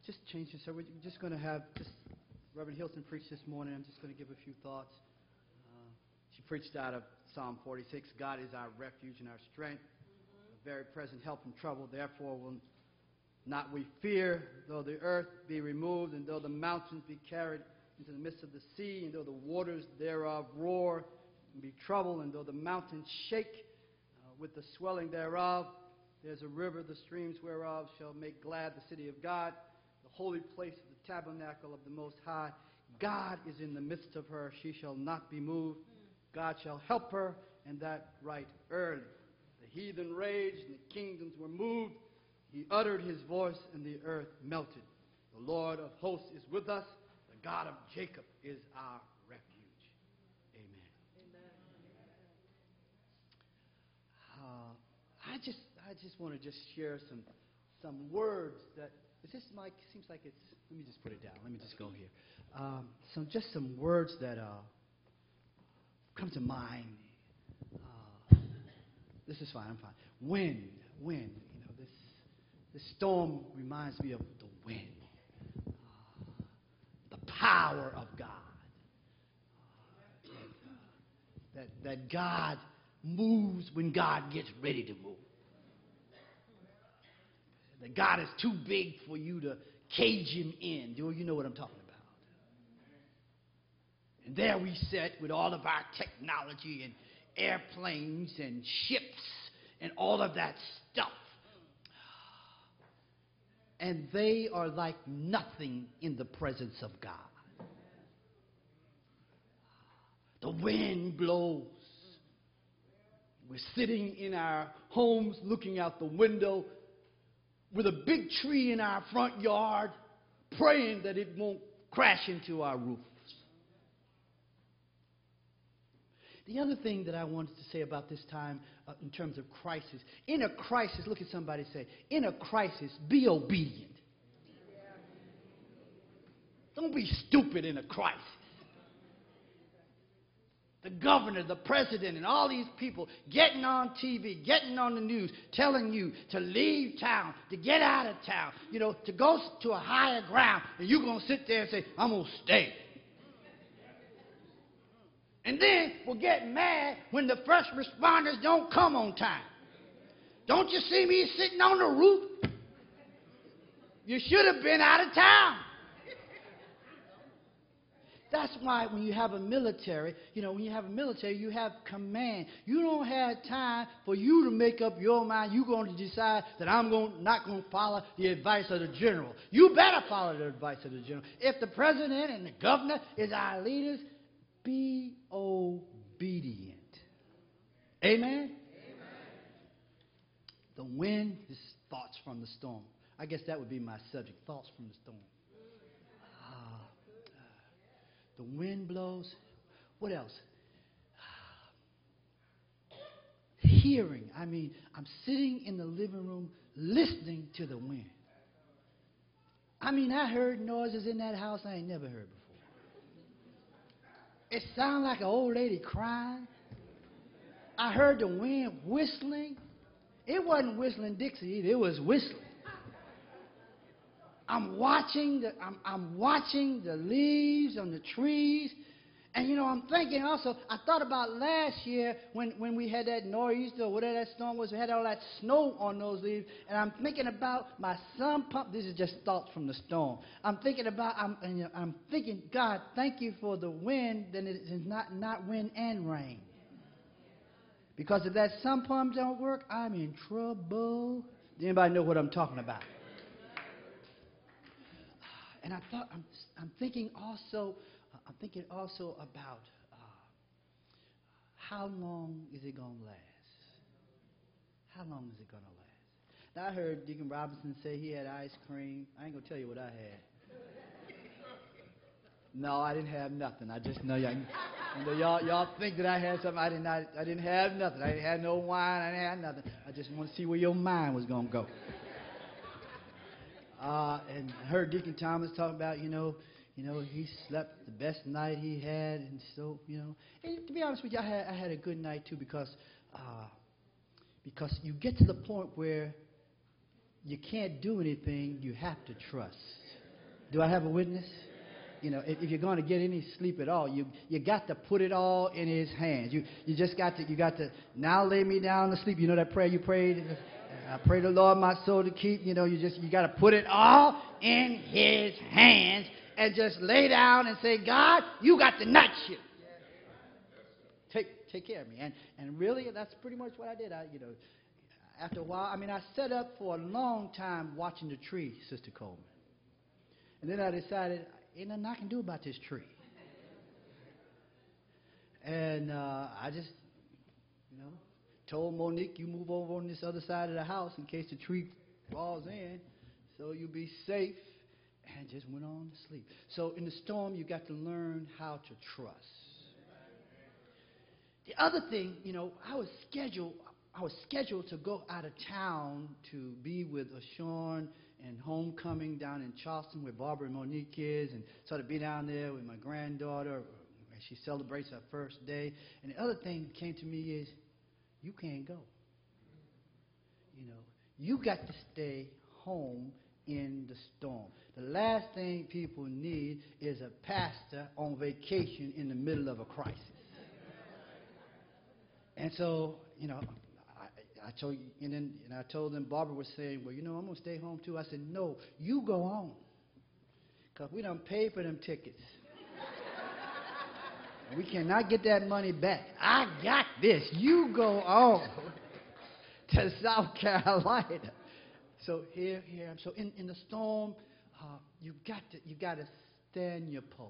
just change this. So we're just going to have just Reverend Hilton preach this morning. I'm just going to give a few thoughts. She preached out of Psalm 46. God is our refuge and our strength, a very present help in trouble. Therefore will not we fear, though the earth be removed, and though the mountains be carried into the midst of the sea, and though the waters thereof roar and be troubled, and though the mountains shake with the swelling thereof. There's a river, the streams whereof shall make glad the city of God, the holy place of the tabernacle of the Most High. God is in the midst of her. She shall not be moved. God shall help her, and that right early. The heathen raged, and the kingdoms were moved. He uttered his voice, and the earth melted. The Lord of hosts is with us. The God of Jacob is our refuge. Amen. I just want to just share some words that, is this mic? Seems like it's, let me just put it down. Let me just go here. Some words that come to mind. This is fine, I'm fine. Wind. This storm reminds me of the wind. The power of God. That God moves when God gets ready to move. That God is too big for you to cage him in. You know what I'm talking about. And there we sit with all of our technology and airplanes and ships and all of that stuff. And they are like nothing in the presence of God. The wind blows. We're sitting in our homes looking out the window with a big tree in our front yard, praying that it won't crash into our roofs. The other thing that I wanted to say about this time in terms of crisis, in a crisis, look at somebody say, in a crisis, be obedient. Don't be stupid in a crisis. The governor, the president, and all these people getting on TV, getting on the news, telling you to leave town, to get out of town, to go to a higher ground, and you're going to sit there and say, I'm going to stay. And then we'll get mad when the first responders don't come on time. Don't you see me sitting on the roof? You should have been out of town. That's why when you have a military, you have command. You don't have time for you to make up your mind. You're going to decide that I'm not going to follow the advice of the general. You better follow the advice of the general. If the president and the governor is our leaders, be obedient. Amen? Amen. The wind is thoughts from the storm. I guess that would be my subject, thoughts from the storm. The wind blows. What else? Hearing. I'm sitting in the living room listening to the wind. I heard noises in that house I ain't never heard before. It sounded like an old lady crying. I heard the wind whistling. It wasn't whistling Dixie either. It was whistling. I'm watching the leaves on the trees. And, I'm thinking also, I thought about last year when we had that nor'easter or whatever that storm was, we had all that snow on those leaves. And I'm thinking about my sump pump. This is just thoughts from the storm. I'm thinking, God, thank you for the wind, then it is not wind and rain. Because if that sump pump don't work, I'm in trouble. Does anybody know what I'm talking about? And I'm thinking also about how long is it going to last? How long is it going to last? Now, I heard Deacon Robinson say he had ice cream. I ain't going to tell you what I had. No, I didn't have nothing. I just know y'all think that I had something. I didn't have nothing. I didn't have no wine. I didn't have nothing. I just want to see where your mind was going to go. And I heard Deacon Thomas talk about, he slept the best night he had, and so, And to be honest with you, I had a good night too because you get to the point where you can't do anything, you have to trust. Do I have a witness? You know, if you're going to get any sleep at all, you got to put it all in His hands. You just got to now lay me down to sleep. You know that prayer you prayed? I pray the Lord my soul to keep. You know, you got to put it all in His hands and just lay down and say, God, you got the night shift. Take care of me. And really, that's pretty much what I did. After a while, I sat up for a long time watching the tree, Sister Coleman. And then I decided, ain't nothing I can do about this tree. And I just, told Monique, you move over on this other side of the house in case the tree falls in, so you'll be safe, and just went on to sleep. So in the storm, you got to learn how to trust. The other thing, I was scheduled to go out of town to be with Ashawn and homecoming down in Charleston where Barbara and Monique is, and sort of be down there with my granddaughter as she celebrates her first day. And the other thing that came to me is, you can't go. You got to stay home in the storm. The last thing people need is a pastor on vacation in the middle of a crisis. And so, I told you, and I told them, Barbara was saying, well, I'm going to stay home too. I said, no, you go on, because we done paid for them tickets. And we cannot get that money back. I got this. You go on to South Carolina. So here. So in the storm, you got to stand your post.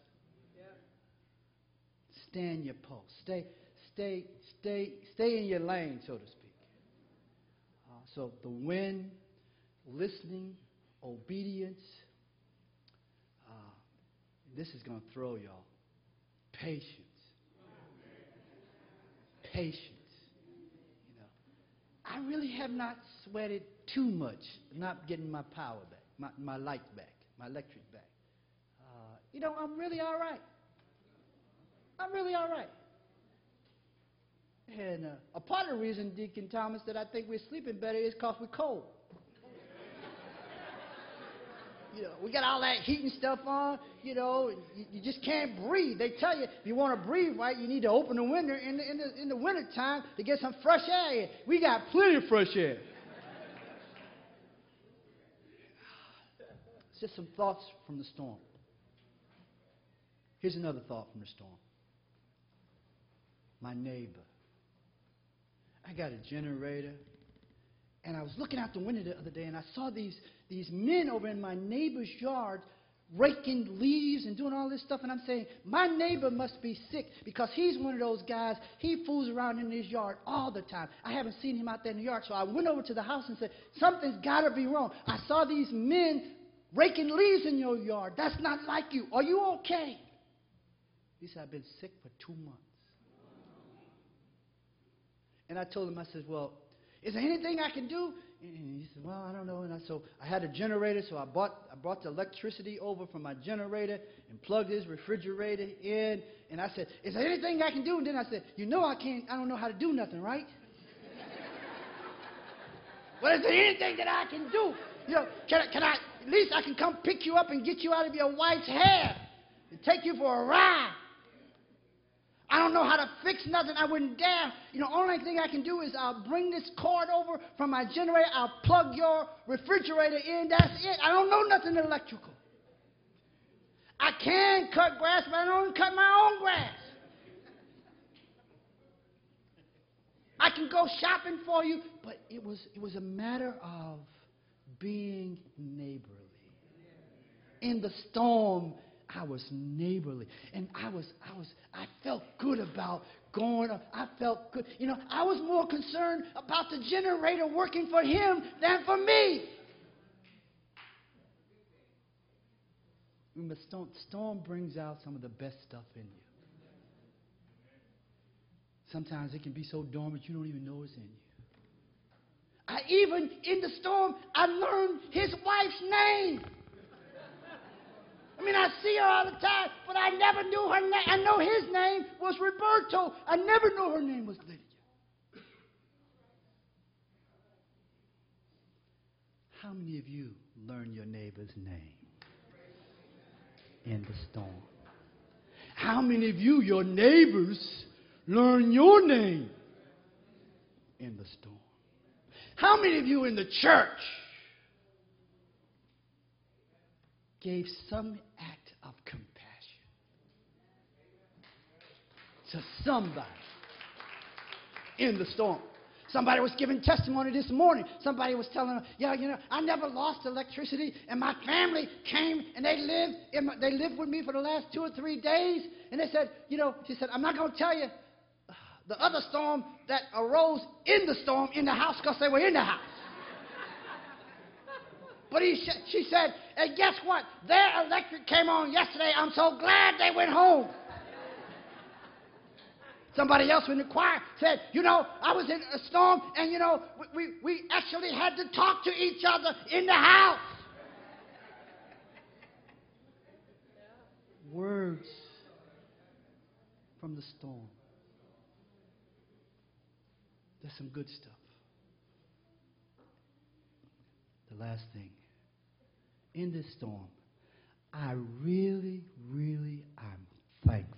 Stand your post. Stay in your lane, so to speak. So the wind, listening, obedience. This is going to throw y'all. Patience. I really have not sweated too much, not getting my power back, my light back, my electric back. I'm really all right. And a part of the reason, Deacon Thomas, that I think we're sleeping better is because we're cold. We got all that heating stuff on, you just can't breathe. They tell you if you want to breathe right, you need to open the window in the wintertime to get some fresh air in. We got plenty of fresh air. It's just some thoughts from the storm. Here's another thought from the storm. My neighbor. I got a generator, and I was looking out the window the other day, and I saw these men over in my neighbor's yard raking leaves and doing all this stuff, and I'm saying, my neighbor must be sick because he's one of those guys, he fools around in his yard all the time. I haven't seen him out there in the yard, so I went over to the house and said, something's got to be wrong. I saw these men raking leaves in your yard. That's not like you. Are you okay? He said, I've been sick for 2 months. And I told him, I said, well, is there anything I can do? And he said, well, I don't know. And so I had a generator, so I brought the electricity over from my generator and plugged his refrigerator in. And I said, is there anything I can do? And then I said, I don't know how to do nothing, right? Well, is there anything that I can do? Can I, at least I can come pick you up and get you out of your wife's hair and take you for a ride. I don't know how to fix nothing. I wouldn't dare. Only thing I can do is I'll bring this cord over from my generator. I'll plug your refrigerator in. That's it. I don't know nothing electrical. I can cut grass, but I don't cut my own grass. I can go shopping for you, but it was a matter of being neighborly. In the storm, I was neighborly, and I felt good about going. I felt good. I was more concerned about the generator working for him than for me. When the storm brings out some of the best stuff in you. Sometimes it can be so dormant you don't even know it's in you. Even in the storm, I learned his wife's name. I see her all the time, but I never knew her name. I know his name was Roberto. I never knew her name was Lydia. How many of you learn your neighbor's name? in the storm? How many of you, your neighbors, learn your name in the storm? How many of you in the church gave some act of compassion to somebody in the storm? Somebody was giving testimony this morning. Somebody was telling them, yeah, you know, I never lost electricity, and my family came and they lived with me for the last 2 or 3 days. And they said, you know, she said, I'm not going to tell you the other storm that arose in the storm in the house because they were in the house. But she said, and guess what? Their electric came on yesterday. I'm so glad they went home. Somebody else in the choir said, you know, I was in a storm, and, you know, we actually had to talk to each other in the house. Words from the storm. There's some good stuff. The last thing. In this storm, I really, really am thankful.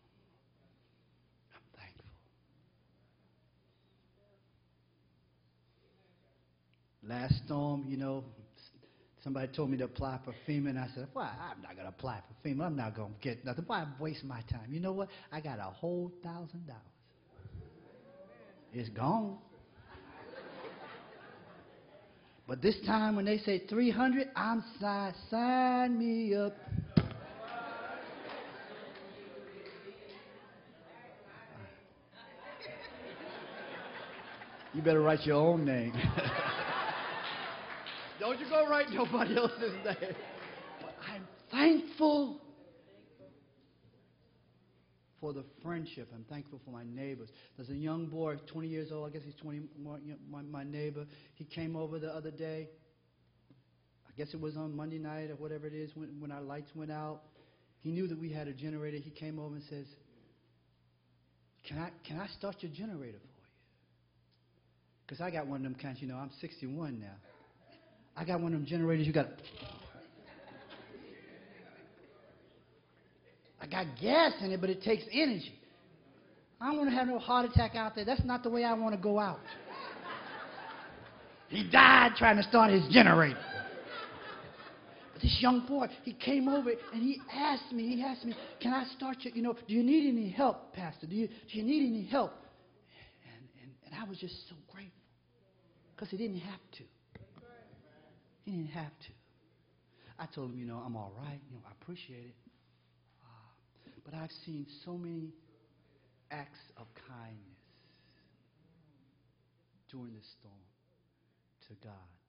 Last storm, you know, somebody told me to apply for FEMA, and I said, well, I'm not going to apply for FEMA. I'm not going to get nothing. Why waste my time? You know what? I got a whole $1,000. It's gone. But this time when they say 300, I'm sign me up. You better write your own name. Don't you go write nobody else's name. But I'm thankful for the friendship. I'm thankful for my neighbors. There's a young boy, 20 years old. I guess he's 20. My neighbor. He came over the other day. I guess it was on Monday night or whatever it is when our lights went out. He knew that we had a generator. He came over and says, "Can I start your generator for you?" Because I got one of them kinds. You know, I'm 61 now. I got one of them generators. You got. I got gas in it, but it takes energy. I don't want to have no heart attack out there. That's not the way I want to go out. He died trying to start his generator. But this young boy, he came over and he asked me, can I start your, you know, do you need any help, Pastor? Do you need any help? And I was just so grateful because he didn't have to. He didn't have to. I told him, you know, I'm all right. You know, I appreciate it. But I've seen so many acts of kindness during this storm to God.